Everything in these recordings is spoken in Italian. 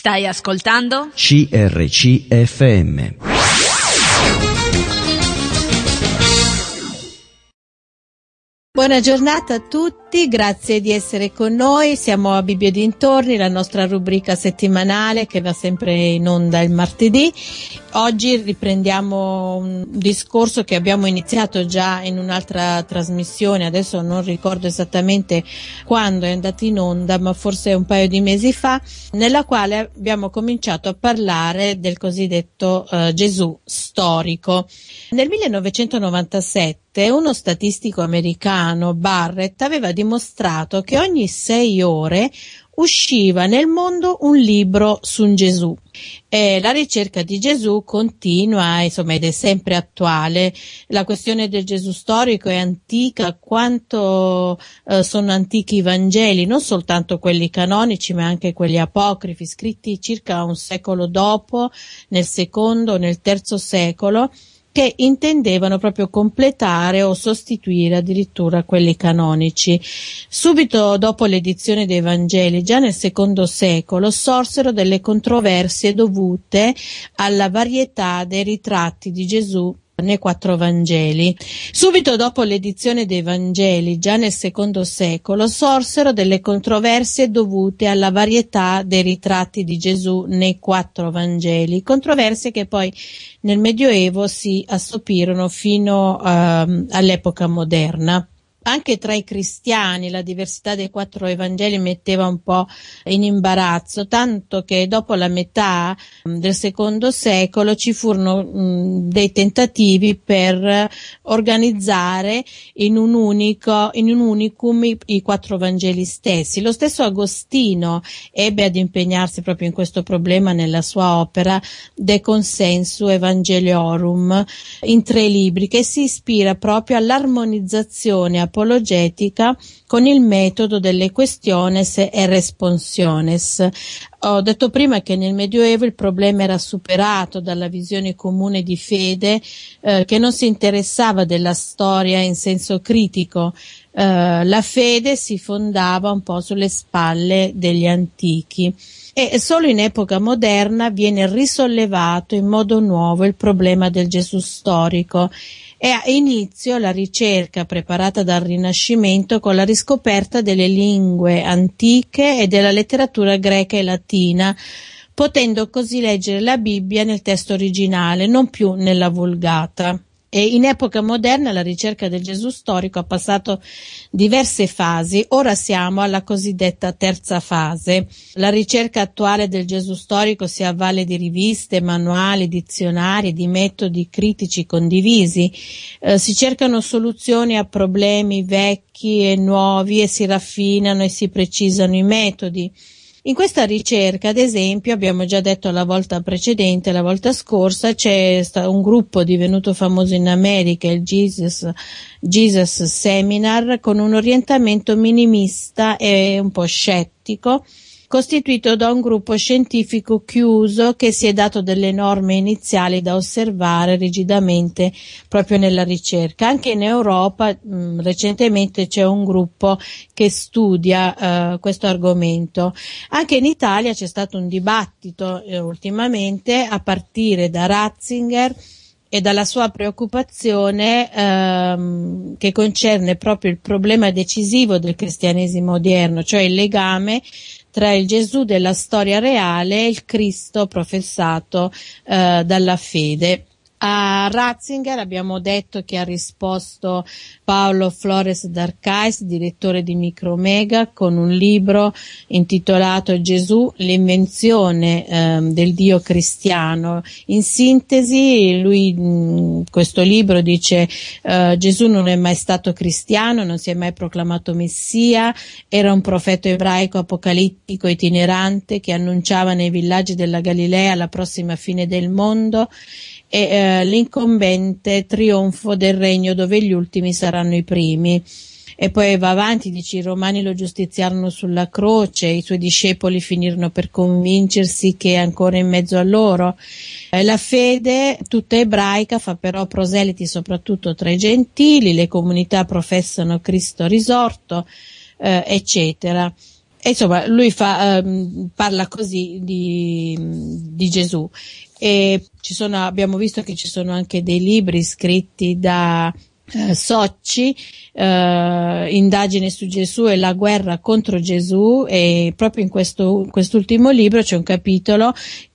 Stai ascoltando? CRC FM. Buona giornata a tutti, grazie di essere con noi. Siamo a Bibbia e dintorni, la nostra rubrica settimanale che va sempre in onda il martedì. Oggi riprendiamo un discorso che abbiamo iniziato già in un'altra trasmissione, adesso non ricordo esattamente quando è andato in onda, ma forse un paio di mesi fa, nella quale abbiamo cominciato a parlare del cosiddetto Gesù storico. Nel 1997 uno statistico americano, Barrett, aveva dimostrato che ogni 6 ore usciva nel mondo un libro su Gesù. La ricerca di Gesù continua, insomma, ed è sempre attuale. La questione del Gesù storico è antica quanto sono antichi i Vangeli, non soltanto quelli canonici, ma anche quelli apocrifi, scritti circa un secolo dopo, nel secondo, nel terzo secolo, che intendevano proprio completare o sostituire addirittura quelli canonici. Subito dopo l'edizione dei Vangeli, già nel secondo secolo, sorsero delle controversie dovute alla varietà dei ritratti di Gesù nei 4 Vangeli. Subito dopo l'edizione dei Vangeli, già nel secondo secolo, sorsero delle controversie dovute alla varietà dei ritratti di Gesù nei 4 Vangeli, controversie che poi nel Medioevo si assopirono fino all'epoca moderna. Anche tra i cristiani la diversità dei 4 Evangeli metteva un po' in imbarazzo, tanto che dopo la metà del secondo secolo ci furono dei tentativi per organizzare in un unicum i 4 Vangeli stessi. Lo stesso Agostino ebbe ad impegnarsi proprio in questo problema nella sua opera De Consensu Evangeliorum, in 3 libri, che si ispira proprio all'armonizzazione apologetica con il metodo delle questiones e responsiones. Ho detto prima che nel Medioevo il problema era superato dalla visione comune di fede che non si interessava della storia in senso critico. La fede si fondava un po' sulle spalle degli antichi. E solo in epoca moderna viene risollevato in modo nuovo il problema del Gesù storico. E ha inizio la ricerca preparata dal Rinascimento con la riscoperta delle lingue antiche e della letteratura greca e latina, potendo così leggere la Bibbia nel testo originale, non più nella Vulgata. E in epoca moderna la ricerca del Gesù storico ha passato diverse fasi. Ora siamo alla cosiddetta terza fase. La ricerca attuale del Gesù storico si avvale di riviste, manuali, dizionari, di metodi critici condivisi. Si cercano soluzioni a problemi vecchi e nuovi e si raffinano e si precisano i metodi. In questa ricerca, ad esempio, abbiamo già detto la volta precedente, la volta scorsa, c'è un gruppo divenuto famoso in America, il Jesus Seminar, con un orientamento minimista e un po' scettico, costituito da un gruppo scientifico chiuso che si è dato delle norme iniziali da osservare rigidamente proprio nella ricerca. Anche in Europa recentemente c'è un gruppo che studia questo argomento. Anche in Italia c'è stato un dibattito ultimamente a partire da Ratzinger e dalla sua preoccupazione che concerne proprio il problema decisivo del cristianesimo odierno, cioè il legame tra il Gesù della storia reale e il Cristo professato dalla fede. A Ratzinger abbiamo detto che ha risposto Paolo Flores d'Arcais, direttore di Micromega, con un libro intitolato Gesù, l'invenzione del Dio cristiano. In sintesi, lui questo libro dice Gesù non è mai stato cristiano, non si è mai proclamato Messia, era un profeta ebraico apocalittico itinerante che annunciava nei villaggi della Galilea la prossima fine del mondo e l'incombente trionfo del regno dove gli ultimi saranno i primi. E poi va avanti, dice: i romani lo giustiziarono sulla croce, i suoi discepoli finirono per convincersi che è ancora in mezzo a loro. La fede tutta ebraica fa però proseliti soprattutto tra i gentili, le comunità professano Cristo risorto, eccetera. E insomma, lui parla così di Gesù. E abbiamo visto che ci sono anche dei libri scritti da Socci, indagine su Gesù e la guerra contro Gesù, e proprio in quest'ultimo libro c'è un capitolo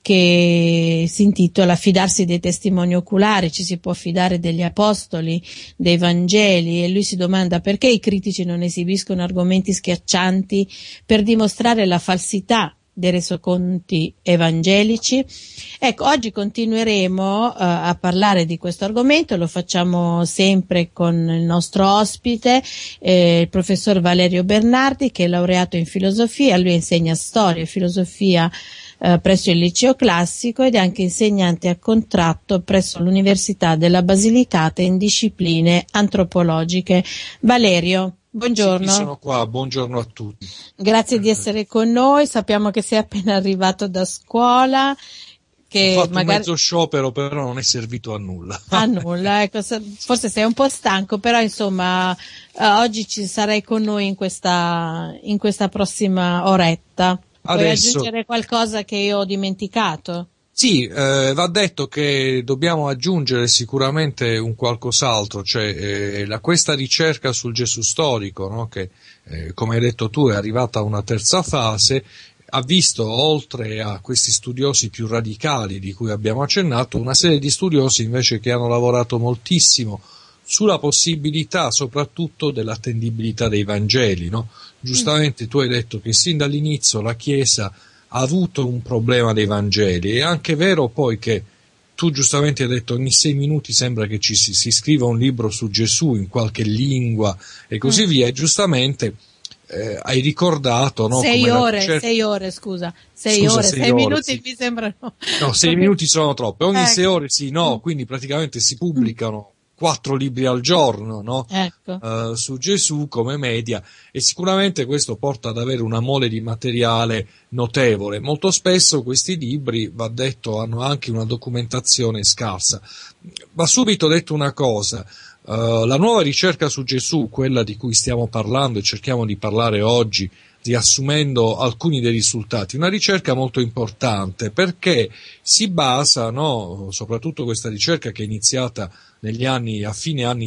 che si intitola Fidarsi dei testimoni oculari, ci si può fidare degli apostoli, dei Vangeli, e lui si domanda perché i critici non esibiscono argomenti schiaccianti per dimostrare la falsità dei resoconti evangelici. Ecco, oggi continueremo a parlare di questo argomento, lo facciamo sempre con il nostro ospite, il professor Valerio Bernardi, che è laureato in filosofia. Lui insegna storia e filosofia presso il liceo classico ed è anche insegnante a contratto presso l'Università della Basilicata in discipline antropologiche. Valerio, buongiorno. Sì, sono qua, buongiorno a tutti. Grazie di essere con noi, sappiamo che sei appena arrivato da scuola. Che ho fatto magari... un mezzo sciopero, però non è servito a nulla. A nulla, ecco, forse sei un po' stanco, però insomma oggi ci sarai con noi in questa prossima oretta. Vuoi aggiungere qualcosa che io ho dimenticato? Sì, va detto che dobbiamo aggiungere sicuramente un qualcos'altro, cioè questa ricerca sul Gesù storico, no? Che come hai detto tu è arrivata a una terza fase, ha visto, oltre a questi studiosi più radicali di cui abbiamo accennato, una serie di studiosi invece che hanno lavorato moltissimo sulla possibilità soprattutto dell'attendibilità dei Vangeli, no? Giustamente tu hai detto che sin dall'inizio la Chiesa ha avuto un problema dei Vangeli. È anche vero poi che tu giustamente hai detto ogni 6 minuti sembra che si scriva un libro su Gesù in qualche lingua e così via, e giustamente hai ricordato, no? 6 ore, scusa. 6 ore, 6 minuti sì. Mi sembrano... No, 6 minuti sono troppe, ogni 6 ore sì, no, quindi praticamente si pubblicano 4 libri al giorno, no? Ecco. Su Gesù come media, e sicuramente questo porta ad avere una mole di materiale notevole. Molto spesso questi libri, va detto, hanno anche una documentazione scarsa. Va subito detto una cosa, la nuova ricerca su Gesù, quella di cui stiamo parlando e cerchiamo di parlare oggi, riassumendo alcuni dei risultati, una ricerca molto importante perché si basa, no, soprattutto questa ricerca che è iniziata negli anni, a fine anni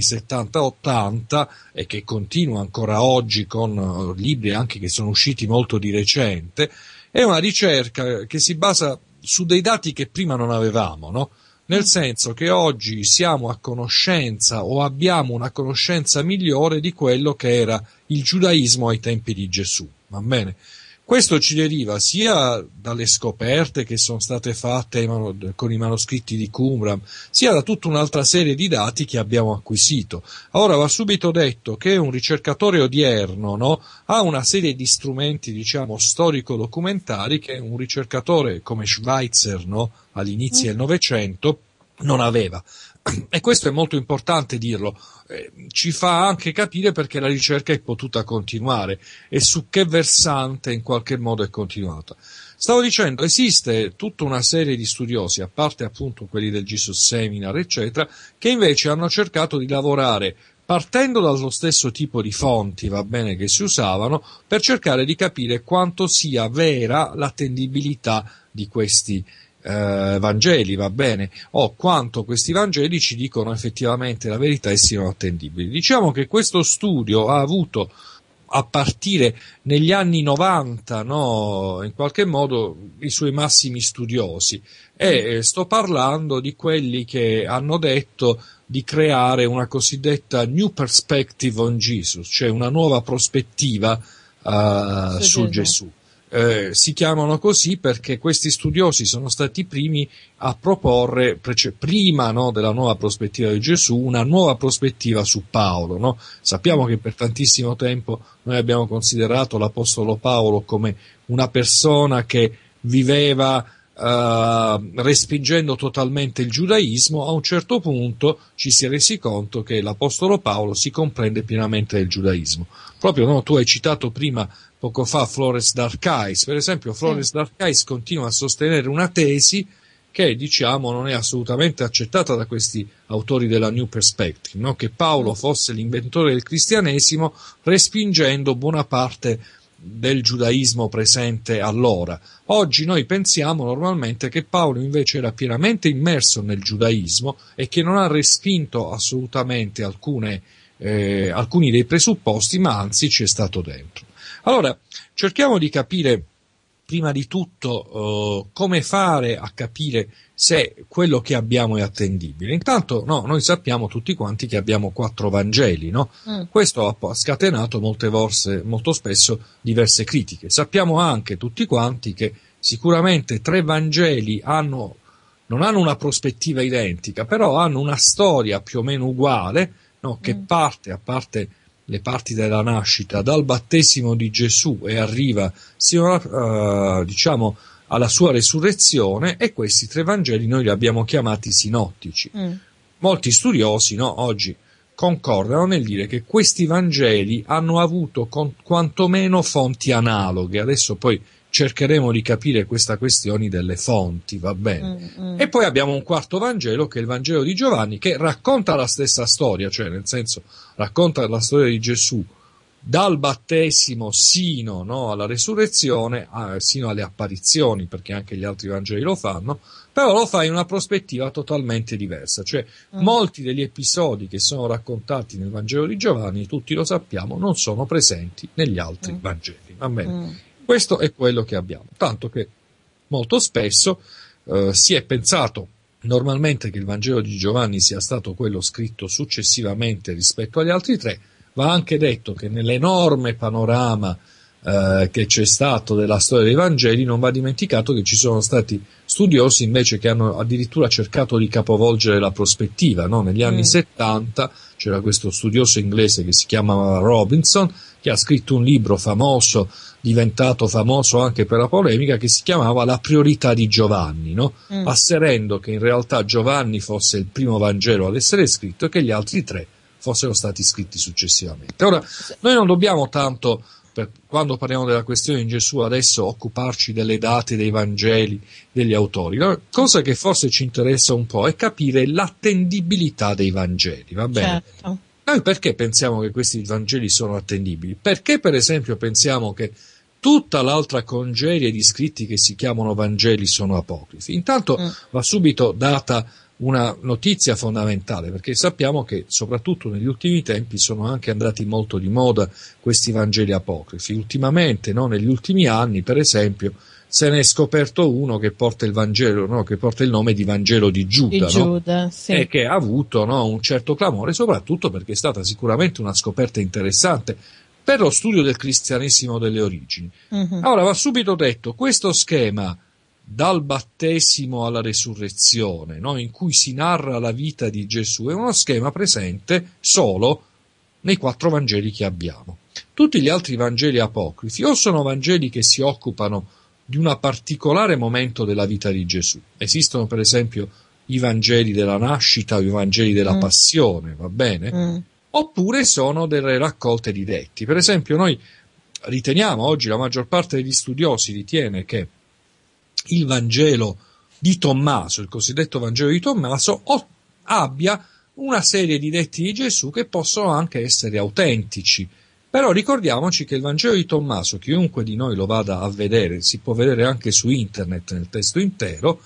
70-80 e che continua ancora oggi con libri anche che sono usciti molto di recente, è una ricerca che si basa su dei dati che prima non avevamo, no? Nel senso che oggi siamo a conoscenza o abbiamo una conoscenza migliore di quello che era il giudaismo ai tempi di Gesù, va bene? Questo ci deriva sia dalle scoperte che sono state fatte con i manoscritti di Qumran, sia da tutta un'altra serie di dati che abbiamo acquisito. Ora va subito detto che un ricercatore odierno, no, ha una serie di strumenti, diciamo, storico-documentari che un ricercatore come Schweitzer, no, all'inizio del Novecento non aveva. E questo è molto importante dirlo, ci fa anche capire perché la ricerca è potuta continuare e su che versante in qualche modo è continuata. Stavo dicendo, esiste tutta una serie di studiosi, a parte appunto quelli del Jesus Seminar eccetera, che invece hanno cercato di lavorare partendo dallo stesso tipo di fonti, va bene, che si usavano, per cercare di capire quanto sia vera l'attendibilità di questi Vangeli, va bene, o quanto questi Vangeli ci dicono effettivamente la verità e siano attendibili. Diciamo che questo studio ha avuto, a partire negli anni 90, no, in qualche modo i suoi massimi studiosi, e sto parlando di quelli che hanno detto di creare una cosiddetta New Perspective on Jesus, cioè una nuova prospettiva su Gesù. Si chiamano così perché questi studiosi sono stati i primi a proporre, prima, no, della nuova prospettiva di Gesù, una nuova prospettiva su Paolo, no? Sappiamo che per tantissimo tempo noi abbiamo considerato l'Apostolo Paolo come una persona che viveva respingendo totalmente il giudaismo. A un certo punto ci si è resi conto che l'Apostolo Paolo si comprende pienamente del giudaismo. Proprio, no, tu hai citato prima, poco fa, Flores d'Arcais. Per esempio, Flores d'Arcais continua a sostenere una tesi che, diciamo, non è assolutamente accettata da questi autori della New Perspective, no? Che Paolo fosse l'inventore del cristianesimo, respingendo buona parte del giudaismo presente allora. Oggi noi pensiamo normalmente che Paolo invece era pienamente immerso nel giudaismo e che non ha respinto assolutamente alcuni dei presupposti, ma anzi ci è stato dentro. Allora, cerchiamo di capire prima di tutto come fare a capire se quello che abbiamo è attendibile. Intanto noi sappiamo tutti quanti che abbiamo 4 Vangeli, no? Questo ha scatenato molto spesso diverse critiche. Sappiamo anche tutti quanti che sicuramente 3 Vangeli non hanno una prospettiva identica, però hanno una storia più o meno uguale, no? Che parte, a parte le parti della nascita, dal battesimo di Gesù e arriva sino alla sua resurrezione, e questi 3 Vangeli noi li abbiamo chiamati sinottici. Molti studiosi oggi concordano nel dire che questi Vangeli hanno avuto quantomeno fonti analoghe. Adesso poi cercheremo di capire questa questione delle fonti, va bene? E poi abbiamo un 4º Vangelo, che è il Vangelo di Giovanni, che racconta la stessa storia, cioè nel senso racconta la storia di Gesù dal battesimo sino alla resurrezione, sino alle apparizioni, perché anche gli altri Vangeli lo fanno, però lo fa in una prospettiva totalmente diversa, cioè molti degli episodi che sono raccontati nel Vangelo di Giovanni, tutti lo sappiamo, non sono presenti negli altri Vangeli, va bene? Questo è quello che abbiamo, tanto che molto spesso si è pensato normalmente che il Vangelo di Giovanni sia stato quello scritto successivamente rispetto agli altri 3. Va anche detto che nell'enorme panorama che c'è stato della storia dei Vangeli non va dimenticato che ci sono stati studiosi invece che hanno addirittura cercato di capovolgere la prospettiva, no? Negli anni 70 c'era questo studioso inglese che si chiamava Robinson, che ha scritto un libro famoso, diventato famoso anche per la polemica, che si chiamava La priorità di Giovanni, no? Asserendo che in realtà Giovanni fosse il primo Vangelo ad essere scritto e che gli altri 3 fossero stati scritti successivamente. Ora, noi non dobbiamo tanto, quando parliamo della questione di Gesù, adesso occuparci delle date dei Vangeli, degli autori. La cosa che forse ci interessa un po' è capire l'attendibilità dei Vangeli, va bene? Certo. Noi perché pensiamo che questi Vangeli sono attendibili? Perché, per esempio, pensiamo che tutta l'altra congerie di scritti che si chiamano Vangeli sono apocrifi? Intanto va subito data una notizia fondamentale, perché sappiamo che soprattutto negli ultimi tempi sono anche andati molto di moda questi Vangeli apocrifi. Ultimamente, negli ultimi anni, per esempio, se ne è scoperto uno che porta il Vangelo, che porta il nome di Vangelo di Giuda, sì. E che ha avuto un certo clamore, soprattutto perché è stata sicuramente una scoperta interessante per lo studio del cristianesimo delle origini. Ora va subito detto, questo schema dal battesimo alla resurrezione, in cui si narra la vita di Gesù, è uno schema presente solo nei 4 Vangeli che abbiamo. Tutti gli altri Vangeli apocrifi o sono Vangeli che si occupano di un particolare momento della vita di Gesù. Esistono per esempio i Vangeli della nascita o i Vangeli della passione, va bene? Oppure sono delle raccolte di detti. Per esempio noi riteniamo, oggi la maggior parte degli studiosi ritiene che il Vangelo di Tommaso, il cosiddetto Vangelo di Tommaso, abbia una serie di detti di Gesù che possono anche essere autentici. Però ricordiamoci che il Vangelo di Tommaso, chiunque di noi lo vada a vedere, si può vedere anche su internet nel testo intero,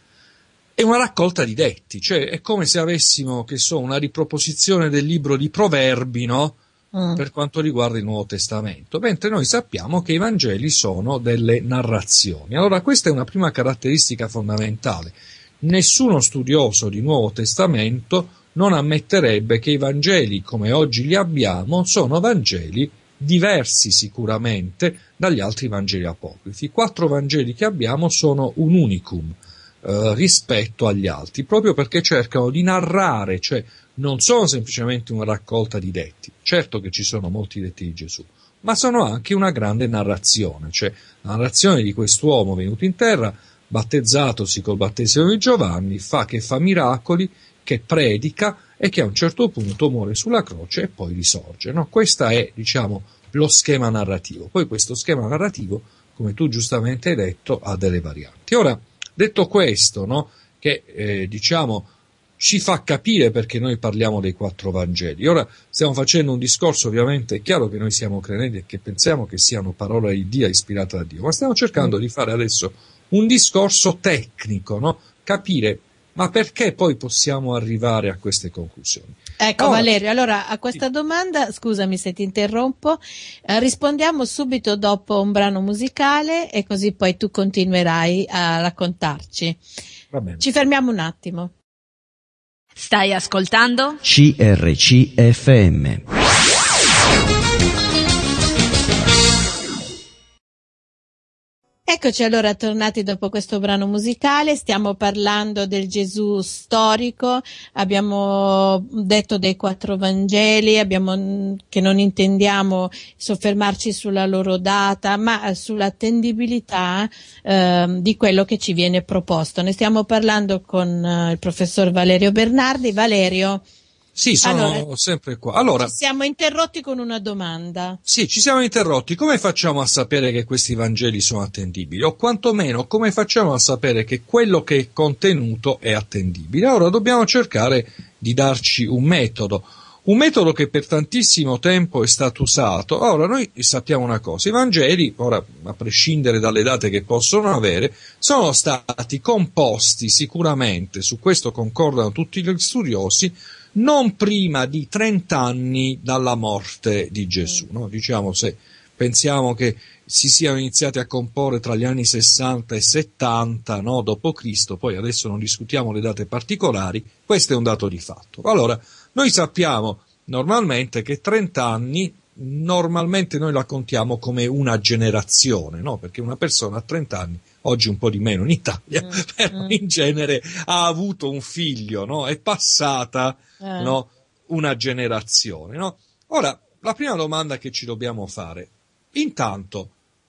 è una raccolta di detti, cioè è come se avessimo, una riproposizione del libro di Proverbi, per quanto riguarda il Nuovo Testamento, mentre noi sappiamo che i Vangeli sono delle narrazioni. Allora questa è una prima caratteristica fondamentale. Nessuno studioso di Nuovo Testamento non ammetterebbe che i Vangeli, come oggi li abbiamo, sono Vangeli diversi sicuramente dagli altri Vangeli apocrifi. I 4 Vangeli che abbiamo sono un unicum rispetto agli altri, proprio perché cercano di narrare, cioè non sono semplicemente una raccolta di detti. Certo che ci sono molti detti di Gesù, ma sono anche una grande narrazione, cioè la narrazione di quest'uomo venuto in terra, battezzatosi col battesimo di Giovanni, che fa miracoli, che predica e che a un certo punto muore sulla croce e poi risorge. Questo è, lo schema narrativo. Poi questo schema narrativo, come tu giustamente hai detto, ha delle varianti. Ora, detto questo, che ci fa capire perché noi parliamo dei 4 Vangeli. Ora stiamo facendo un discorso, ovviamente è chiaro che noi siamo credenti e che pensiamo che siano parole di Dio, ispirate da Dio, ma stiamo cercando di fare adesso un discorso tecnico, no? Capire, ma perché poi possiamo arrivare a queste conclusioni? Ecco, Valerio, allora a questa domanda, scusami se ti interrompo, rispondiamo subito dopo un brano musicale e così poi tu continuerai a raccontarci. Va bene. Ci fermiamo un attimo. Stai ascoltando? CRCFM. Eccoci allora tornati dopo questo brano musicale, stiamo parlando del Gesù storico, abbiamo detto dei 4 Vangeli, che non intendiamo soffermarci sulla loro data, ma sull'attendibilità di quello che ci viene proposto. Ne stiamo parlando con il professor Valerio Bernardi. Valerio. Sì, sono sempre qua. Allora, ci siamo interrotti con una domanda. Sì, ci siamo interrotti. Come facciamo a sapere che questi Vangeli sono attendibili? O quantomeno, come facciamo a sapere che quello che è contenuto è attendibile? Ora dobbiamo cercare di darci un metodo che per tantissimo tempo è stato usato. Ora, noi sappiamo una cosa, i Vangeli, ora, a prescindere dalle date che possono avere, sono stati composti sicuramente, su questo concordano tutti gli studiosi, non prima di 30 anni dalla morte di Gesù, no? Diciamo, se pensiamo che si siano iniziati a comporre tra gli anni 60 e 70, no, dopo Cristo, poi adesso non discutiamo le date particolari, questo è un dato di fatto. Allora, noi sappiamo normalmente che 30 anni, normalmente noi la contiamo come una generazione, no? Perché una persona a 30 anni, oggi un po' di meno in Italia, però in genere ha avuto un figlio, no? È passata, no, una generazione, no? Ora, la prima domanda che ci dobbiamo fare, intanto,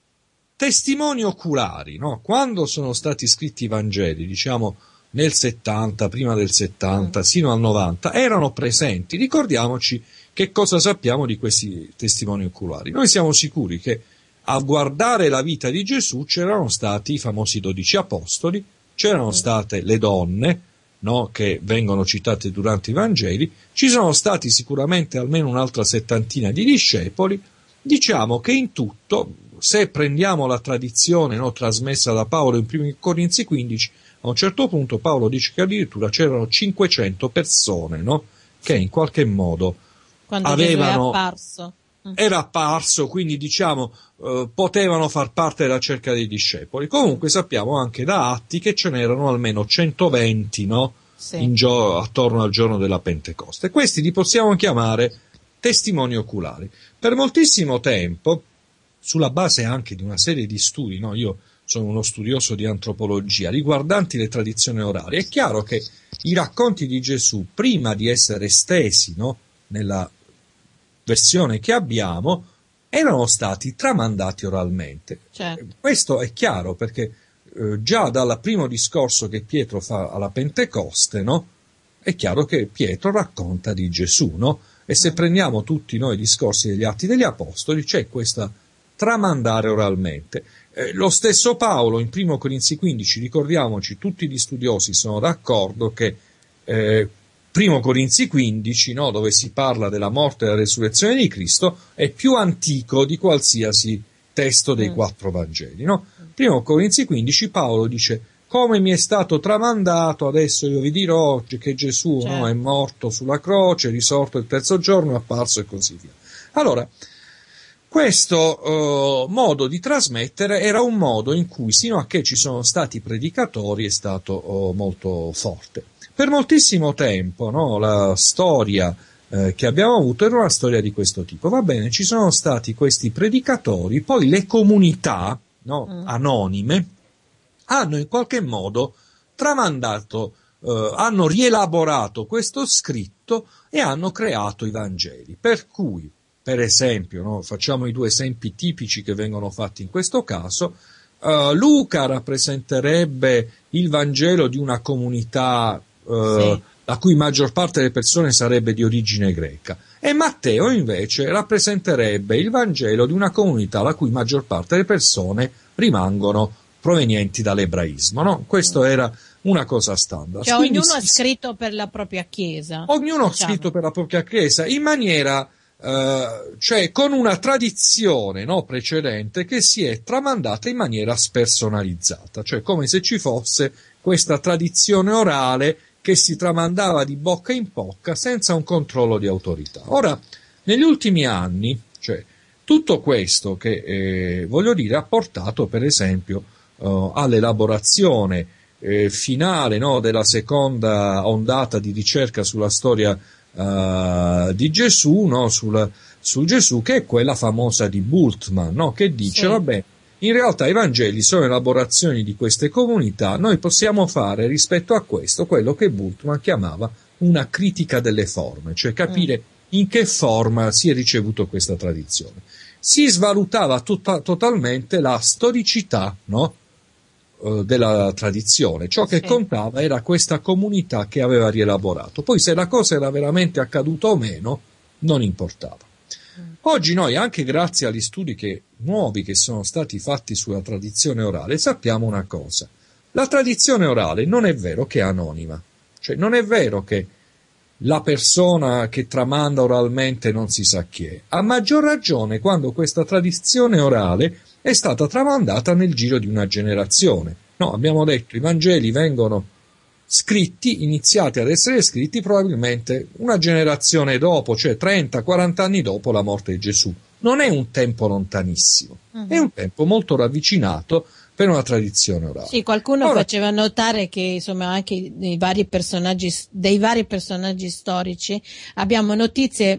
testimoni oculari, no? Quando sono stati scritti i Vangeli, diciamo nel 70, prima del 70, sino al 90, erano presenti. Ricordiamoci che cosa sappiamo di questi testimoni oculari. Noi siamo sicuri che a guardare la vita di Gesù c'erano stati i famosi 12 apostoli, c'erano state le donne, no, che vengono citate durante i Vangeli, ci sono stati sicuramente almeno un'altra settantina di discepoli. Diciamo che in tutto, se prendiamo la tradizione, no, trasmessa da Paolo in 1 Corinzi 15, a un certo punto Paolo dice che addirittura c'erano 500 persone, no, che in qualche modo quando avevano... Gesù è apparso. Era apparso, quindi diciamo potevano far parte della cerca dei discepoli. Comunque sappiamo anche da Atti che ce n'erano almeno 120, no? Sì. Attorno al giorno della Pentecoste. Questi li possiamo chiamare testimoni oculari. Per moltissimo tempo, sulla base anche di una serie di studi, no? Io sono uno studioso di antropologia, riguardanti le tradizioni orali, è chiaro che i racconti di Gesù, prima di essere estesi, no, nella versione che abbiamo, erano stati tramandati oralmente. Certo. Questo è chiaro perché già dal primo discorso che Pietro fa alla Pentecoste, no, è chiaro che Pietro racconta di Gesù, no? E se prendiamo tutti noi i discorsi degli Atti degli Apostoli, c'è questa tramandare oralmente. Lo stesso Paolo in 1 Corinzi 15, ricordiamoci, tutti gli studiosi sono d'accordo che 1 Corinzi 15, no, dove si parla della morte e della resurrezione di Cristo, è più antico di qualsiasi testo dei 4 Vangeli, no? 1 Corinzi 15 Paolo dice: come mi è stato tramandato, adesso io vi dirò che Gesù, certo, no, è morto sulla croce, è risorto il terzo giorno, è apparso e così via. Allora, questo modo di trasmettere era un modo in cui, sino a che ci sono stati predicatori, è stato molto forte. Per moltissimo tempo, no, la storia che abbiamo avuto era una storia di questo tipo. Va bene, ci sono stati questi predicatori, poi le comunità, no, anonime hanno in qualche modo tramandato, hanno rielaborato questo scritto e hanno creato i Vangeli. Per cui, per esempio, no, facciamo i 2 esempi tipici che vengono fatti in questo caso. Luca rappresenterebbe il Vangelo di una comunità la cui maggior parte delle persone sarebbe di origine greca, e Matteo invece rappresenterebbe il Vangelo di una comunità la cui maggior parte delle persone rimangono provenienti dall'ebraismo, no? Questo era una cosa standard. Cioè, Quindi ognuno ha scritto per la propria chiesa. Ognuno ha scritto per la propria chiesa in maniera, cioè con una tradizione, no, precedente che si è tramandata in maniera spersonalizzata, cioè come se ci fosse questa tradizione orale che si tramandava di bocca in bocca senza un controllo di autorità. Ora, negli ultimi anni, cioè, tutto questo che, voglio dire, ha portato per esempio all'elaborazione finale, no, della seconda ondata di ricerca sulla storia di Gesù, no, su Gesù, che è quella famosa di Bultmann, no, che dice, sì, vabbè, in realtà i Vangeli sono elaborazioni di queste comunità, noi possiamo fare rispetto a questo quello che Bultmann chiamava una critica delle forme, cioè capire in che forma si è ricevuto questa tradizione. Si svalutava totalmente la storicità, no, della tradizione. Ciò che contava era questa comunità che aveva rielaborato. Poi se la cosa era veramente accaduta o meno non importava. Oggi noi, anche grazie agli studi nuovi che sono stati fatti sulla tradizione orale, sappiamo una cosa: la tradizione orale non è vero che è anonima, cioè non è vero che la persona che tramanda oralmente non si sa chi è, a maggior ragione quando questa tradizione orale è stata tramandata nel giro di una generazione. No, abbiamo detto, i Vangeli vengono scritti, iniziati ad essere scritti probabilmente una generazione dopo, cioè 30-40 anni dopo la morte di Gesù. Non è un tempo lontanissimo, è un tempo molto ravvicinato per una tradizione orale. Sì, qualcuno faceva notare che insomma anche dei vari personaggi storici abbiamo notizie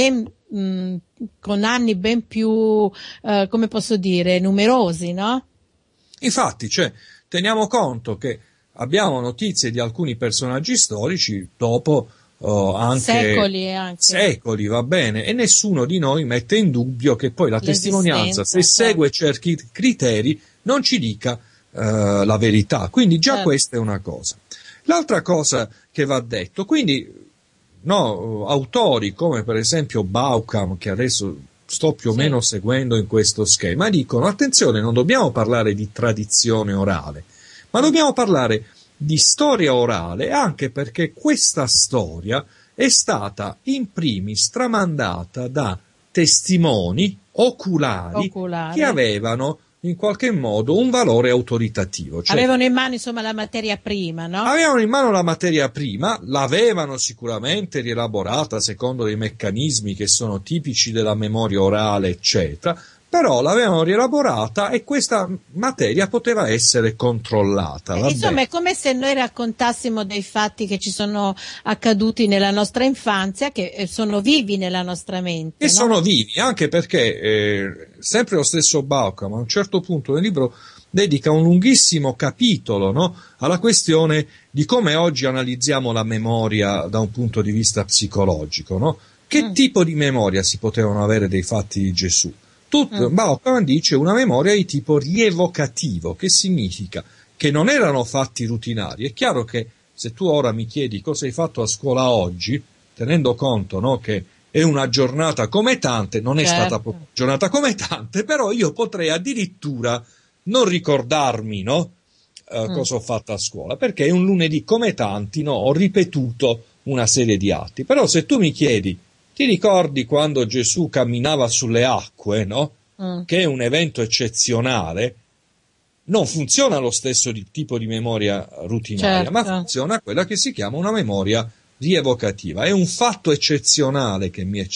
con anni ben più, come posso dire, numerosi, no? Infatti, cioè, teniamo conto che abbiamo notizie di alcuni personaggi storici dopo anche secoli, va bene, e nessuno di noi mette in dubbio che poi la testimonianza, se segue certi criteri, non ci dica la verità. Quindi già questa è una cosa. L'altra cosa che va detto, quindi autori come per esempio Bauckham, che adesso sto più o meno seguendo in questo schema, dicono: attenzione, non dobbiamo parlare di tradizione orale, ma dobbiamo parlare di storia orale, anche perché questa storia è stata in primis tramandata da testimoni oculari che avevano in qualche modo un valore autoritativo. Cioè, avevano in mano insomma la materia prima, no? Avevano in mano la materia prima, l'avevano sicuramente rielaborata secondo dei meccanismi che sono tipici della memoria orale, eccetera, però l'avevano rielaborata e questa materia poteva essere controllata. Insomma, è come se noi raccontassimo dei fatti che ci sono accaduti nella nostra infanzia, che sono vivi nella nostra mente. E sono vivi, anche perché sempre lo stesso Bauckham a un certo punto del libro dedica un lunghissimo capitolo, no, alla questione di come oggi analizziamo la memoria da un punto di vista psicologico, no? Che tipo di memoria si potevano avere dei fatti di Gesù? Bauckham dice una memoria di tipo rievocativo, che significa che non erano fatti rutinari. È chiaro che se tu ora mi chiedi cosa hai fatto a scuola oggi, tenendo conto, no, che è una giornata come tante, non è stata una giornata come tante, però io potrei addirittura non ricordarmi, no, cosa ho fatto a scuola, perché è un lunedì come tanti, no, ho ripetuto una serie di atti. Però se tu mi chiedi: ti ricordi quando Gesù camminava sulle acque, no? Che è un evento eccezionale, non funziona lo stesso tipo di memoria rutinaria, ma funziona quella che si chiama una memoria rievocativa. È un fatto eccezionale che mi è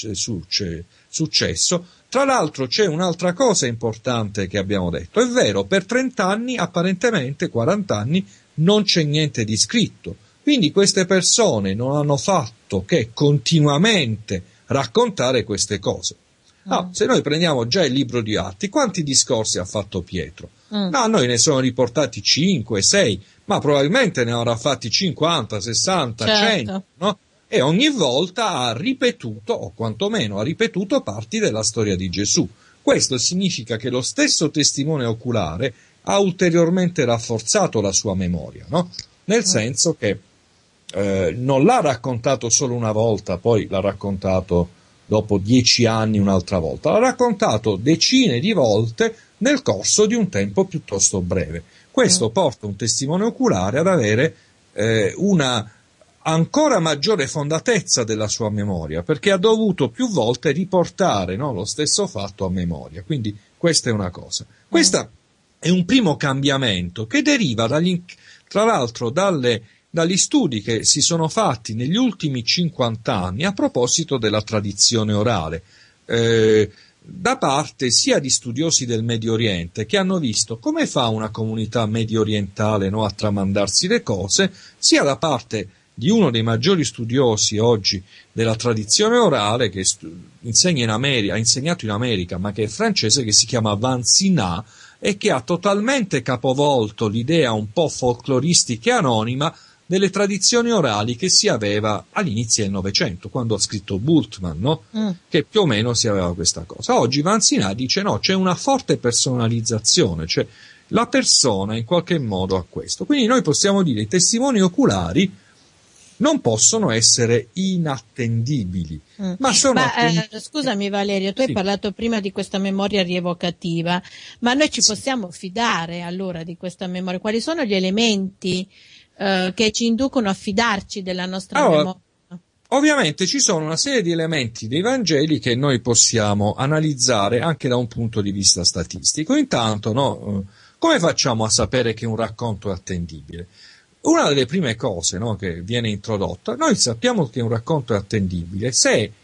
successo. Tra l'altro c'è un'altra cosa importante che abbiamo detto. È vero, per 30 anni, apparentemente 40 anni, non c'è niente di scritto. Quindi queste persone non hanno fatto che continuamente raccontare queste cose. Se noi prendiamo già il libro di Atti, quanti discorsi ha fatto Pietro? A noi ne sono riportati 5, 6, ma probabilmente ne avrà fatti 50, 60, 100, no? E ogni volta ha ripetuto, o quantomeno ha ripetuto parti della storia di Gesù. Questo significa che lo stesso testimone oculare ha ulteriormente rafforzato la sua memoria, no? Nel senso che non l'ha raccontato solo una volta, poi l'ha raccontato dopo 10 anni un'altra volta, l'ha raccontato decine di volte, nel corso di un tempo piuttosto breve. Questo porta un testimone oculare ad avere una ancora maggiore fondatezza della sua memoria, perché ha dovuto più volte riportare, no, lo stesso fatto a memoria. Quindi questa è una cosa. Questa è un primo cambiamento che deriva tra l'altro dagli studi che si sono fatti negli ultimi 50 anni a proposito della tradizione orale, da parte sia di studiosi del Medio Oriente, che hanno visto come fa una comunità medio orientale, no, a tramandarsi le cose, sia da parte di uno dei maggiori studiosi oggi della tradizione orale, che insegna in America, ha insegnato in America, ma che è francese, che si chiama Vanzina, e che ha totalmente capovolto l'idea un po' folcloristica e anonima delle tradizioni orali che si aveva all'inizio del Novecento, quando ha scritto Bultmann, no? Che più o meno si aveva questa cosa. Oggi Vanzina dice no, c'è una forte personalizzazione, cioè la persona in qualche modo ha questo. Quindi noi possiamo dire i testimoni oculari non possono essere inattendibili, ma sono scusami Valerio, tu hai parlato prima di questa memoria rievocativa, ma noi ci possiamo fidare allora di questa memoria? Quali sono gli elementi che ci inducono a fidarci della nostra memoria? Ovviamente ci sono una serie di elementi dei Vangeli che noi possiamo analizzare anche da un punto di vista statistico. Intanto, no, come facciamo a sapere che un racconto è attendibile? Una delle prime cose, no, che viene introdotta, noi sappiamo che un racconto è attendibile se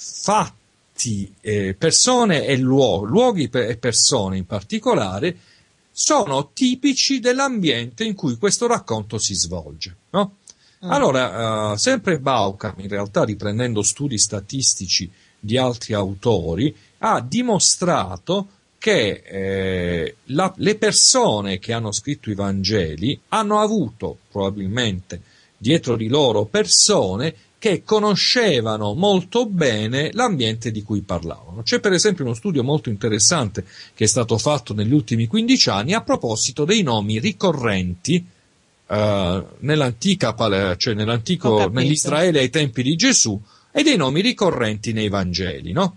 fatti, persone e luoghi e persone in particolare sono tipici dell'ambiente in cui questo racconto si svolge, no? Allora, sempre Bauckham, in realtà riprendendo studi statistici di altri autori, ha dimostrato che le persone che hanno scritto i Vangeli hanno avuto probabilmente dietro di loro persone che conoscevano molto bene l'ambiente di cui parlavano. C'è per esempio uno studio molto interessante che è stato fatto negli ultimi 15 anni a proposito dei nomi ricorrenti nell'Israele ai tempi di Gesù e dei nomi ricorrenti nei Vangeli, no?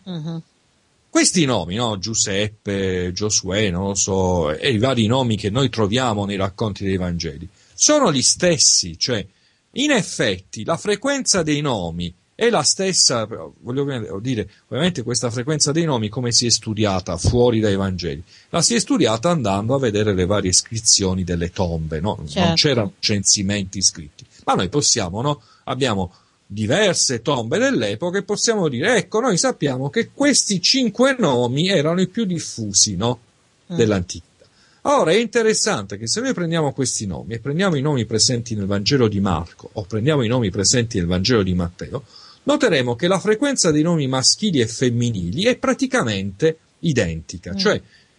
Questi nomi, no? Giuseppe, Giosuè, non lo so, e i vari nomi che noi troviamo nei racconti dei Vangeli, sono gli stessi, cioè in effetti la frequenza dei nomi è la stessa. Voglio dire, ovviamente questa frequenza dei nomi come si è studiata fuori dai Vangeli? La si è studiata andando a vedere le varie iscrizioni delle tombe, no? Certo. Non c'erano censimenti scritti, ma noi possiamo, no? Abbiamo diverse tombe dell'epoca e possiamo dire, ecco, noi sappiamo che questi 5 nomi erano i più diffusi, no? Dell'antichità. Ora è interessante che se noi prendiamo questi nomi e prendiamo i nomi presenti nel Vangelo di Marco o prendiamo i nomi presenti nel Vangelo di Matteo, noteremo che la frequenza dei nomi maschili e femminili è praticamente identica, cioè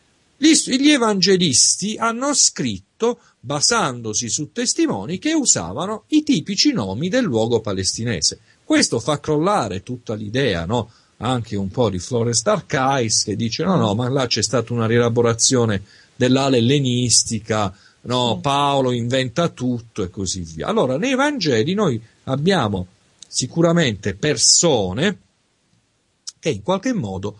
gli evangelisti hanno scritto basandosi su testimoni che usavano i tipici nomi del luogo palestinese. Questo fa crollare tutta l'idea, no? Anche un po' di Flores d'Arcais che dice no, ma là c'è stata una rielaborazione dell'ala ellenistica, no? Paolo inventa tutto e così via. Allora, nei Vangeli noi abbiamo sicuramente persone che in qualche modo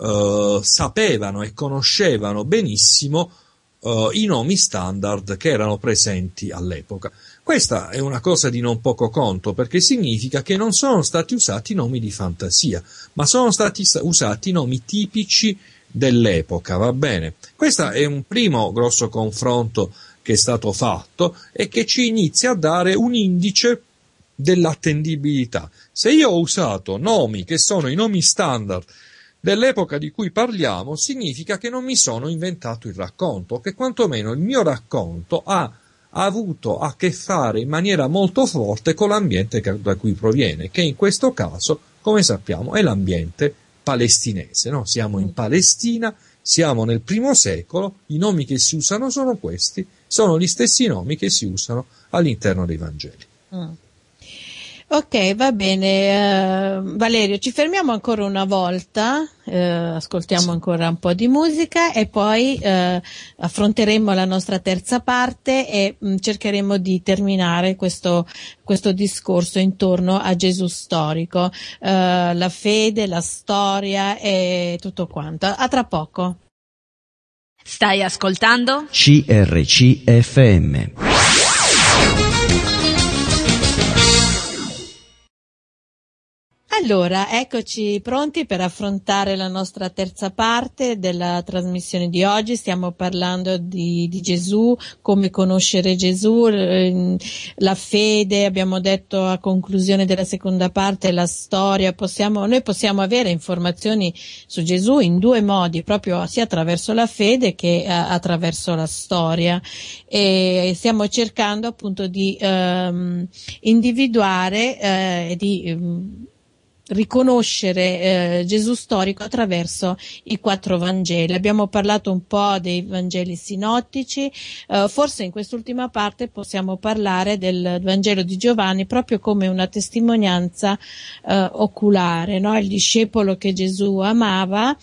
sapevano e conoscevano benissimo i nomi standard che erano presenti all'epoca. Questa è una cosa di non poco conto, perché significa che non sono stati usati nomi di fantasia, ma sono stati usati nomi tipici dell'epoca, va bene? Questo è un primo grosso confronto che è stato fatto e che ci inizia a dare un indice dell'attendibilità. Se io ho usato nomi che sono i nomi standard dell'epoca di cui parliamo, significa che non mi sono inventato il racconto, che quantomeno il mio racconto ha avuto a che fare in maniera molto forte con l'ambiente da cui proviene, che in questo caso, come sappiamo, è l'ambiente palestinese, no? Siamo in Palestina, siamo nel I secolo, i nomi che si usano sono questi, sono gli stessi nomi che si usano all'interno dei Vangeli. Ok, va bene. Valerio, ci fermiamo ancora una volta, ascoltiamo ancora un po' di musica e poi affronteremo la nostra terza parte e cercheremo di terminare questo discorso intorno a Gesù storico, la fede, la storia e tutto quanto. A tra poco. Stai ascoltando? CRCFM. Allora, eccoci pronti per affrontare la nostra terza parte della trasmissione di oggi. Stiamo parlando di Gesù, come conoscere Gesù, la fede, abbiamo detto a conclusione della seconda parte, la storia. Noi possiamo avere informazioni su Gesù in due modi, proprio sia attraverso la fede che attraverso la storia. E stiamo cercando appunto di individuare e di riconoscere Gesù storico attraverso i 4 Vangeli. Abbiamo parlato un po' dei Vangeli sinottici, forse in quest'ultima parte possiamo parlare del Vangelo di Giovanni proprio come una testimonianza oculare, no? Il discepolo che Gesù amava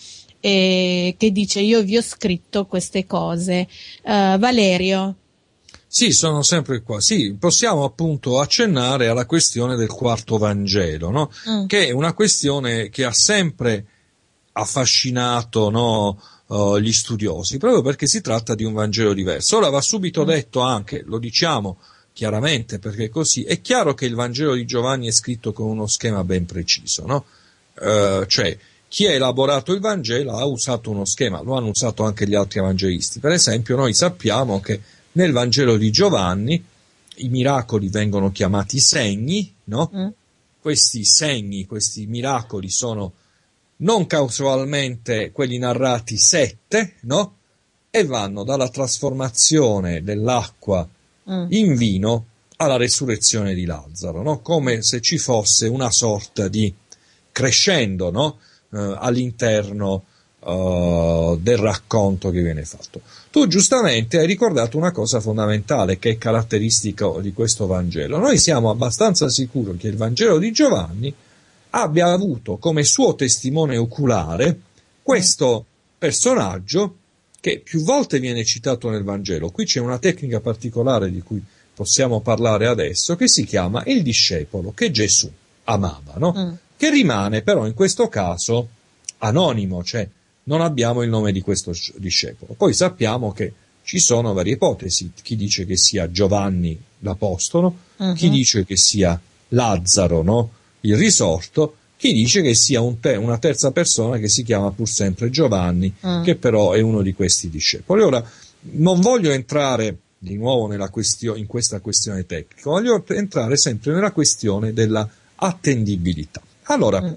e che dice: io vi ho scritto queste cose. Valerio. Sì, sono sempre qua. Sì, possiamo appunto accennare alla questione del quarto Vangelo, no? Che è una questione che ha sempre affascinato, no, gli studiosi, proprio perché si tratta di un Vangelo diverso. Ora va subito detto anche, lo diciamo chiaramente perché così, è chiaro che il Vangelo di Giovanni è scritto con uno schema ben preciso, no? Cioè, chi ha elaborato il Vangelo ha usato uno schema, lo hanno usato anche gli altri evangelisti. Per esempio, noi sappiamo che nel Vangelo di Giovanni i miracoli vengono chiamati segni, no? Questi segni, questi miracoli sono non casualmente quelli narrati 7, no? E vanno dalla trasformazione dell'acqua in vino alla resurrezione di Lazzaro, no? Come se ci fosse una sorta di crescendo, no? All'interno del racconto che viene fatto. Tu giustamente hai ricordato una cosa fondamentale che è caratteristica di questo Vangelo. Noi siamo abbastanza sicuri che il Vangelo di Giovanni abbia avuto come suo testimone oculare questo personaggio che più volte viene citato nel Vangelo. Qui c'è una tecnica particolare di cui possiamo parlare adesso, che si chiama il discepolo che Gesù amava, no? Che rimane però in questo caso anonimo, cioè non abbiamo il nome di questo discepolo. Poi sappiamo che ci sono varie ipotesi, chi dice che sia Giovanni l'Apostolo, chi dice che sia Lazzaro, no? Il risorto, chi dice che sia una terza persona che si chiama pur sempre Giovanni, che però è uno di questi discepoli. Ora, non voglio entrare di nuovo in questa questione tecnica, voglio entrare sempre nella questione della attendibilità. Allora,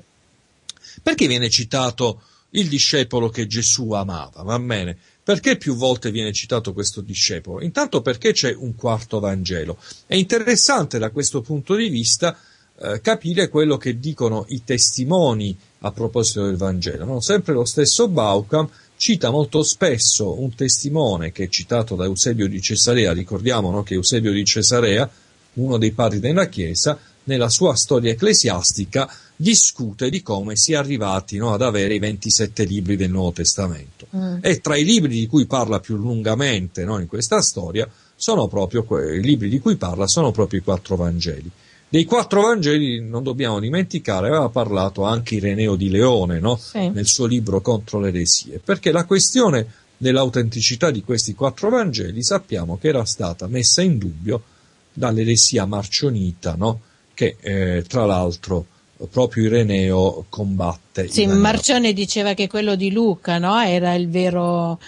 perché viene citato il discepolo che Gesù amava? Va bene? Perché più volte viene citato questo discepolo? Intanto perché c'è un quarto Vangelo. È interessante da questo punto di vista capire quello che dicono i testimoni a proposito del Vangelo, no? Sempre lo stesso Bauckham cita molto spesso un testimone che è citato da Eusebio di Cesarea. Ricordiamo, no, che Eusebio di Cesarea, uno dei padri della Chiesa, nella sua storia ecclesiastica discute di come si è arrivati, no, ad avere i 27 libri del Nuovo Testamento. E tra i libri di cui parla più lungamente, no, in questa storia sono proprio i libri di cui parla sono proprio i 4 Vangeli. Dei 4 Vangeli non dobbiamo dimenticare, aveva parlato anche Ireneo di Leone, no? Sì. Nel suo libro Contro le eresie, perché la questione dell'autenticità di questi 4 Vangeli sappiamo che era stata messa in dubbio dall'eresia marcionita, no? Che tra l'altro proprio Ireneo combatte. Sì, Marcione diceva che quello di Luca, no? Era il vero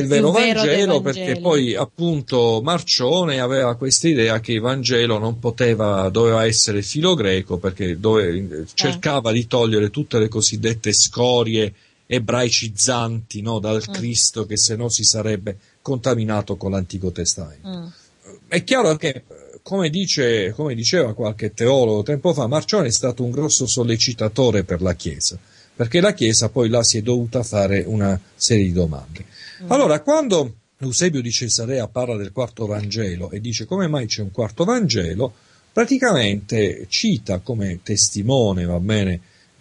Vangelo, perché poi appunto Marcione aveva questa idea che il Vangelo non doveva essere filo greco, perché cercava di togliere tutte le cosiddette scorie ebraicizzanti, no, dal Cristo, che se no si sarebbe contaminato con l'Antico Testamento. È chiaro che come diceva qualche teologo tempo fa, Marcione è stato un grosso sollecitatore per la Chiesa, perché la Chiesa poi là si è dovuta fare una serie di domande. Allora, quando Eusebio di Cesarea parla del quarto Vangelo e dice come mai c'è un quarto Vangelo, praticamente cita come testimone, va bene,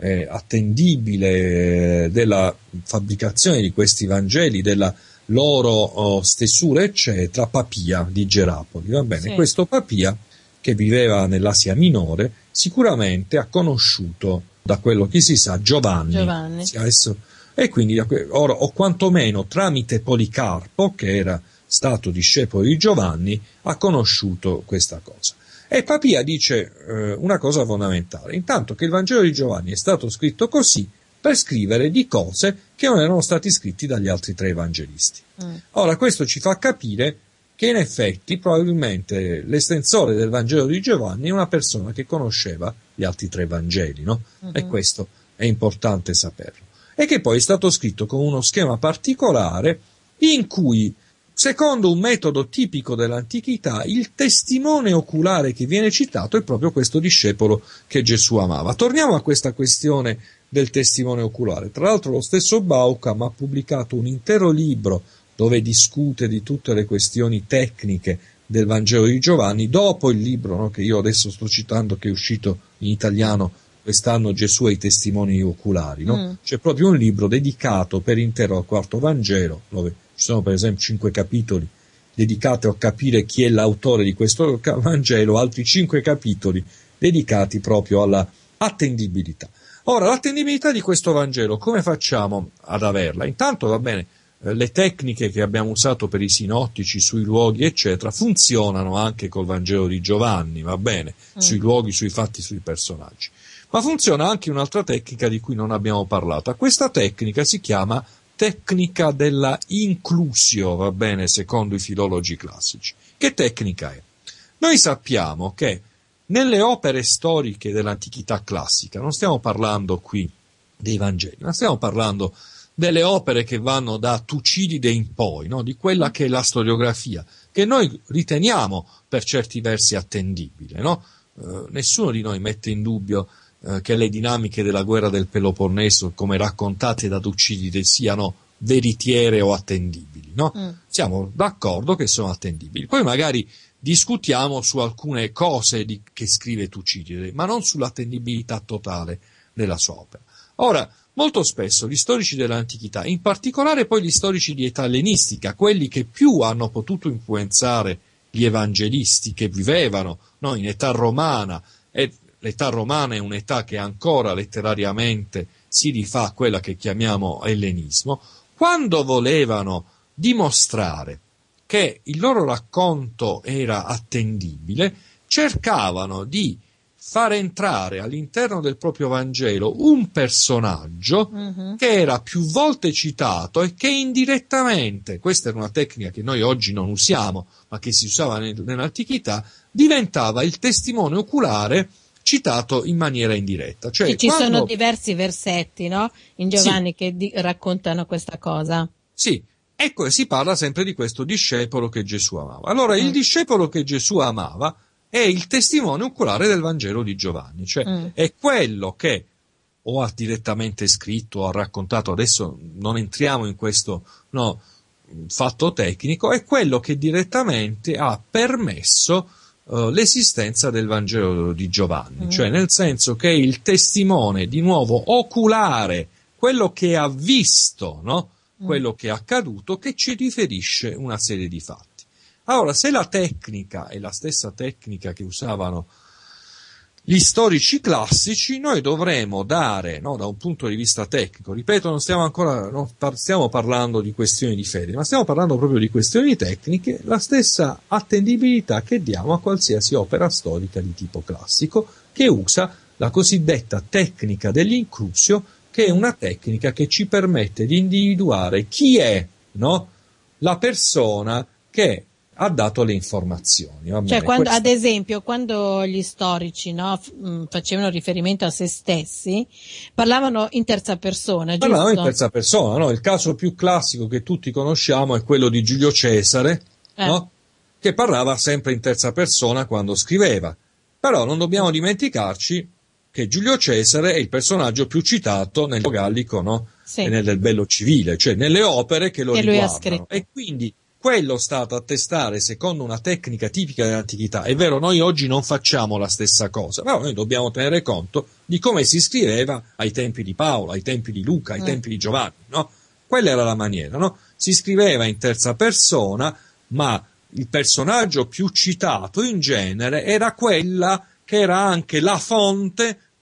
attendibile della fabbricazione di questi Vangeli, della loro stesura eccetera, Papia di Gerapoli, va bene? Sì. Questo Papia, che viveva nell'Asia Minore, sicuramente ha conosciuto, da quello che si sa, Giovanni. Adesso E quindi, o quantomeno tramite Policarpo, che era stato discepolo di Giovanni, ha conosciuto questa cosa. E Papia dice una cosa fondamentale: intanto che il Vangelo di Giovanni è stato scritto così per scrivere di cose che non erano stati scritti dagli altri 3 evangelisti. Ora, questo ci fa capire che in effetti probabilmente l'estensore del Vangelo di Giovanni è una persona che conosceva gli altri 3 Vangeli, no? E questo è importante saperlo. E che poi è stato scritto con uno schema particolare in cui, secondo un metodo tipico dell'antichità, il testimone oculare che viene citato è proprio questo discepolo che Gesù amava. Torniamo a questa questione del testimone oculare. Tra l'altro lo stesso Bauckham ha pubblicato un intero libro dove discute di tutte le questioni tecniche del Vangelo di Giovanni, dopo il libro, no, che io adesso sto citando, che è uscito in italiano quest'anno, Gesù e i testimoni oculari, no? C'è proprio un libro dedicato per intero al 4° Vangelo, dove ci sono per esempio 5 capitoli dedicati a capire chi è l'autore di questo Vangelo, altri 5 capitoli dedicati proprio alla attendibilità. Ora, l'attendibilità di questo Vangelo, come facciamo ad averla? Intanto, va bene, le tecniche che abbiamo usato per i sinottici, sui luoghi, eccetera, funzionano anche col Vangelo di Giovanni, va bene, sui luoghi, sui fatti, sui personaggi. Ma funziona anche un'altra tecnica di cui non abbiamo parlato. Questa tecnica si chiama tecnica della inclusio, va bene, secondo i filologi classici. Che tecnica è? Noi sappiamo che nelle opere storiche dell'antichità classica, non stiamo parlando qui dei Vangeli, ma stiamo parlando delle opere che vanno da Tucidide in poi, no? Di quella che è la storiografia, che noi riteniamo per certi versi attendibile, no? Nessuno di noi mette in dubbio che le dinamiche della guerra del Peloponneso, come raccontate da Tucidide, siano veritiere o attendibili, no? Siamo d'accordo che sono attendibili. Poi magari discutiamo su alcune cose che scrive Tucidide, ma non sull'attendibilità totale della sua opera. Ora, molto spesso gli storici dell'antichità, in particolare poi gli storici di età ellenistica, quelli che più hanno potuto influenzare gli evangelisti che vivevano, no, in età romana, e l'età romana è un'età che ancora letterariamente si rifà a quella che chiamiamo ellenismo, quando volevano dimostrare che il loro racconto era attendibile, cercavano di far entrare all'interno del proprio Vangelo un personaggio che era più volte citato e che indirettamente, questa era una tecnica che noi oggi non usiamo, ma che si usava nell'antichità, diventava il testimone oculare citato in maniera indiretta. Cioè, ci sono diversi versetti, no? In Giovanni, sì, che raccontano questa cosa. Sì, ecco, si parla sempre di questo discepolo che Gesù amava. Allora, il discepolo che Gesù amava è il testimone oculare del Vangelo di Giovanni, cioè è quello che o ha direttamente scritto o ha raccontato, adesso non entriamo in questo fatto tecnico, è quello che direttamente ha permesso l'esistenza del Vangelo di Giovanni, cioè nel senso che è il testimone, di nuovo, oculare, quello che ha visto, no? Quello che è accaduto, che ci riferisce una serie di fatti. Allora, se la tecnica è la stessa tecnica che usavano gli storici classici, noi dovremo dare, no, da un punto di vista tecnico, ripeto, non stiamo parlando di questioni di fede, ma stiamo parlando proprio di questioni tecniche, la stessa attendibilità che diamo a qualsiasi opera storica di tipo classico che usa la cosiddetta tecnica dell'inclusio, che è una tecnica che ci permette di individuare chi è, no, la persona che ha dato le informazioni. Cioè, ad esempio, quando gli storici, no, facevano riferimento a se stessi, parlavano in terza persona, giusto? Parlavano in terza persona, no? Il caso più classico che tutti conosciamo è quello di Giulio Cesare, no? Che parlava sempre in terza persona quando scriveva. Però non dobbiamo dimenticarci che Giulio Cesare è il personaggio più citato nel Gallico, no? Sì. E nel Bello Civile, cioè nelle opere che lo riguardano. E quindi quello stato a testare secondo una tecnica tipica dell'antichità. È vero, noi oggi non facciamo la stessa cosa, però noi dobbiamo tenere conto di come si scriveva ai tempi di Paolo, ai tempi di Luca, ai tempi di Giovanni, no? Quella era la maniera, no? Si scriveva in terza persona, ma il personaggio più citato in genere era quella che era anche la fonte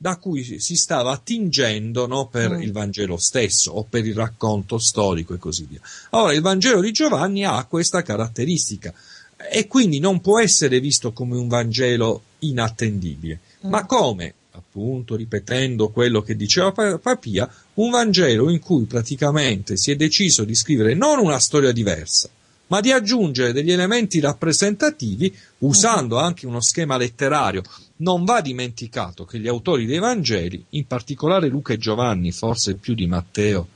da cui si stava attingendo, no, per il Vangelo stesso o per il racconto storico e così via. Allora, il Vangelo di Giovanni ha questa caratteristica e quindi non può essere visto come un Vangelo inattendibile, ma come, appunto, ripetendo quello che diceva Papia, un Vangelo in cui praticamente si è deciso di scrivere non una storia diversa, ma di aggiungere degli elementi rappresentativi usando anche uno schema letterario. Non va dimenticato che gli autori dei Vangeli, in particolare Luca e Giovanni, forse più di Matteo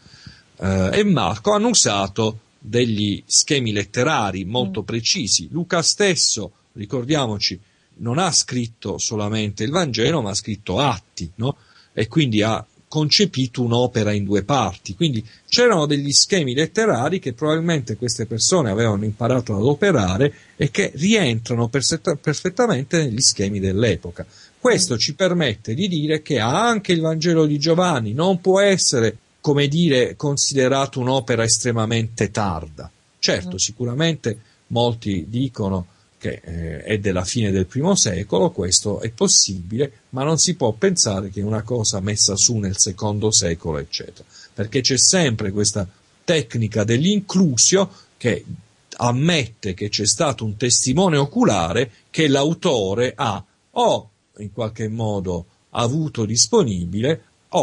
e Marco, hanno usato degli schemi letterari molto precisi. Luca stesso, ricordiamoci, non ha scritto solamente il Vangelo, ma ha scritto atti, no? E quindi ha concepito un'opera in 2 parti. Quindi c'erano degli schemi letterari che probabilmente queste persone avevano imparato ad operare e che rientrano perfettamente negli schemi dell'epoca. Questo ci permette di dire che anche il Vangelo di Giovanni non può essere, come dire, considerato un'opera estremamente tarda. Certo, sicuramente molti dicono che è della fine del I secolo, questo è possibile, ma non si può pensare che è una cosa messa su nel II secolo, eccetera, perché c'è sempre questa tecnica dell'inclusio che ammette che c'è stato un testimone oculare che l'autore ha o in qualche modo avuto disponibile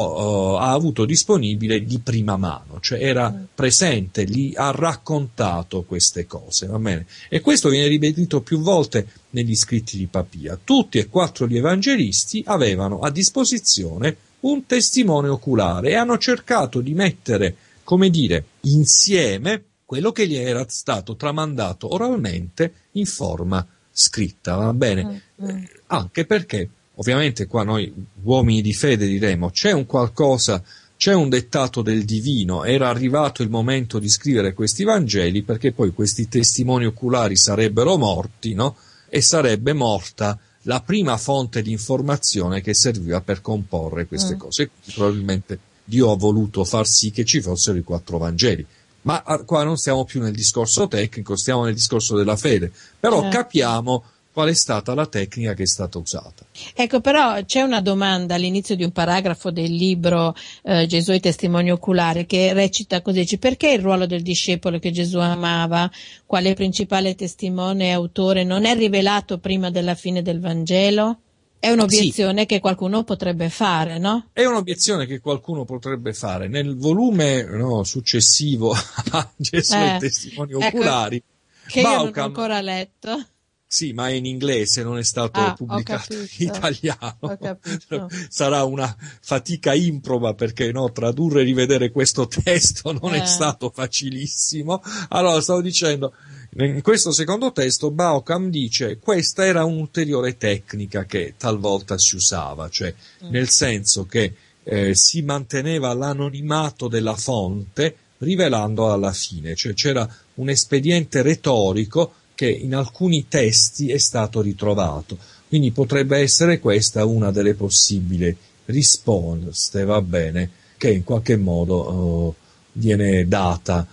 o ha avuto disponibile di prima mano, cioè era presente lì, ha raccontato queste cose, va bene? E questo viene ribadito più volte negli scritti di Papia. Tutti e 4 gli evangelisti avevano a disposizione un testimone oculare e hanno cercato di mettere, come dire, insieme quello che gli era stato tramandato oralmente in forma scritta, va bene? Anche perché ovviamente qua noi uomini di fede diremo c'è un qualcosa, c'è un dettato del divino, era arrivato il momento di scrivere questi Vangeli perché poi questi testimoni oculari sarebbero morti, no? E sarebbe morta la prima fonte di informazione che serviva per comporre queste cose. Probabilmente Dio ha voluto far sì che ci fossero i 4 Vangeli. Ma qua non stiamo più nel discorso tecnico, stiamo nel discorso della fede, però capiamo qual è stata la tecnica che è stata usata. Ecco, però c'è una domanda all'inizio di un paragrafo del libro Gesù e i testimoni oculari che recita così: dice, perché il ruolo del discepolo che Gesù amava, quale principale testimone e autore, non è rivelato prima della fine del Vangelo? È un'obiezione che qualcuno potrebbe fare, no? È un'obiezione che qualcuno potrebbe fare. Nel volume successivo a Gesù e i testimoni oculari, che io non ho ancora letto. Sì, ma è in inglese, non è stato pubblicato in italiano. Sarà una fatica improba perché tradurre e rivedere questo testo non è stato facilissimo. Allora, stavo dicendo, in questo secondo testo Bauckham dice questa era un'ulteriore tecnica che talvolta si usava, cioè nel senso che si manteneva l'anonimato della fonte rivelandola alla fine, cioè c'era un espediente retorico che in alcuni testi è stato ritrovato, quindi potrebbe essere questa una delle possibili risposte, va bene, che in qualche modo viene data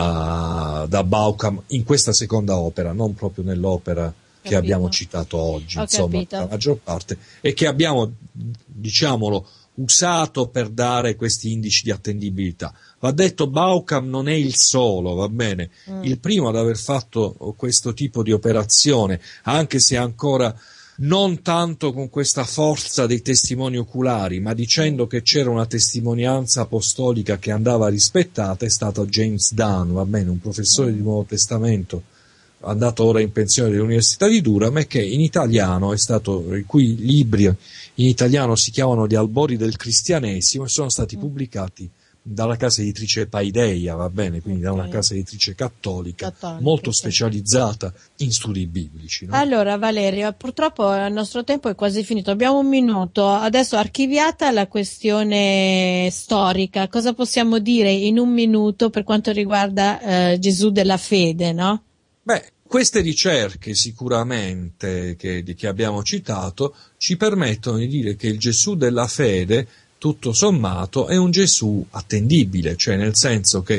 da Bauckham in questa seconda opera, non proprio nell'opera che abbiamo citato oggi, insomma, la maggior parte, e che abbiamo, diciamolo, usato per dare questi indici di attendibilità. Va detto, Bauckham non è il solo, va bene, il primo ad aver fatto questo tipo di operazione, anche se ancora non tanto con questa forza dei testimoni oculari, ma dicendo che c'era una testimonianza apostolica che andava rispettata, è stato James Dunn, va bene, un professore di Nuovo Testamento andato ora in pensione dell'Università di Durham, e che in italiano è stato, i cui libri in italiano si chiamano Gli albori del cristianesimo e sono stati pubblicati dalla casa editrice Paideia, va bene, quindi da una casa editrice cattolica molto specializzata in studi biblici, no? Allora Valerio, purtroppo il nostro tempo è quasi finito, abbiamo un minuto, adesso archiviata la questione storica, cosa possiamo dire in un minuto per quanto riguarda Gesù della fede, no? Beh, queste ricerche sicuramente che abbiamo citato ci permettono di dire che il Gesù della fede tutto sommato è un Gesù attendibile, cioè nel senso che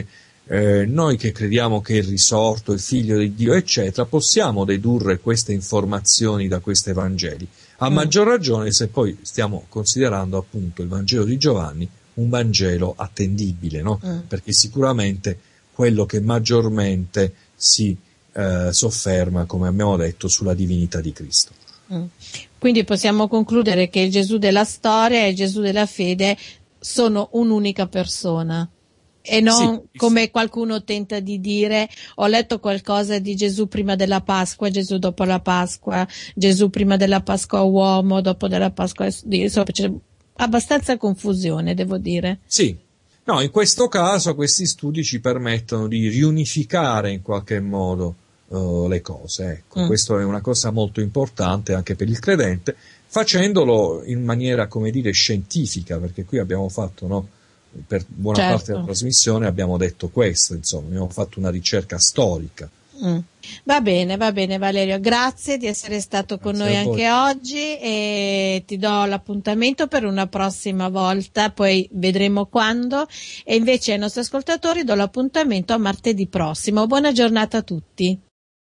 noi che crediamo che è il risorto, il figlio di Dio, eccetera, possiamo dedurre queste informazioni da questi Vangeli. A maggior ragione se poi stiamo considerando appunto il Vangelo di Giovanni un Vangelo attendibile, no? Perché sicuramente quello che maggiormente si sofferma, come abbiamo detto, sulla divinità di Cristo. Quindi possiamo concludere che il Gesù della storia e il Gesù della fede sono un'unica persona. E non come qualcuno tenta di dire, ho letto qualcosa di Gesù prima della Pasqua, Gesù dopo la Pasqua, Gesù prima della Pasqua uomo, dopo della Pasqua, insomma, c'è abbastanza confusione, devo dire. Sì, no, in questo caso questi studi ci permettono di riunificare in qualche modo le cose, ecco. Questo è una cosa molto importante anche per il credente, facendolo in maniera, come dire, scientifica, perché qui abbiamo fatto, no? Per buona parte della trasmissione abbiamo detto questo, insomma, abbiamo fatto una ricerca storica. Va bene Valerio, grazie di essere stato con noi anche oggi e ti do l'appuntamento per una prossima volta, poi vedremo quando, e invece ai nostri ascoltatori do l'appuntamento a martedì prossimo. Buona giornata a tutti.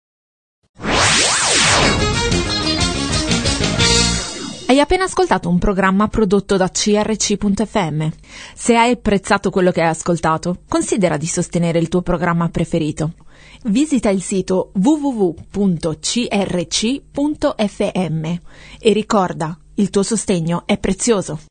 Hai appena ascoltato un programma prodotto da CRC.fm. Se hai apprezzato quello che hai ascoltato, considera di sostenere il tuo programma preferito. Visita il sito www.crc.fm e ricorda, il tuo sostegno è prezioso.